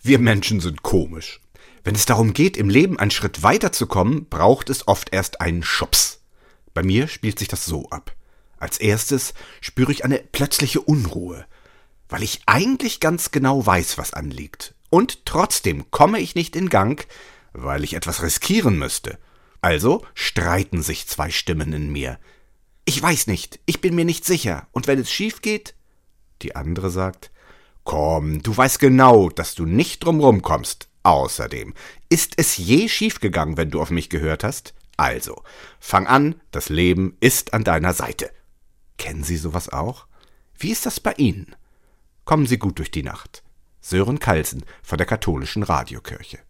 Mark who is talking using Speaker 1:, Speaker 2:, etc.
Speaker 1: Wir Menschen sind komisch. Wenn es darum geht, im Leben einen Schritt weiterzukommen, braucht es oft erst einen Schubs. Bei mir spielt sich das so ab. Als erstes spüre ich eine plötzliche Unruhe, weil ich eigentlich ganz genau weiß, was anliegt. Und trotzdem komme ich nicht in Gang, weil ich etwas riskieren müsste. Also streiten sich zwei Stimmen in mir. Ich weiß nicht, ich bin mir nicht sicher. Und wenn es schief geht? Die andere sagt, komm, du weißt genau, dass du nicht drumrum kommst. Außerdem, ist es je schiefgegangen, wenn du auf mich gehört hast? Also, fang an, das Leben ist an deiner Seite. Kennen Sie sowas auch? Wie ist das bei Ihnen? Kommen Sie gut durch die Nacht. Sören Kalsen von der Katholischen Radiokirche.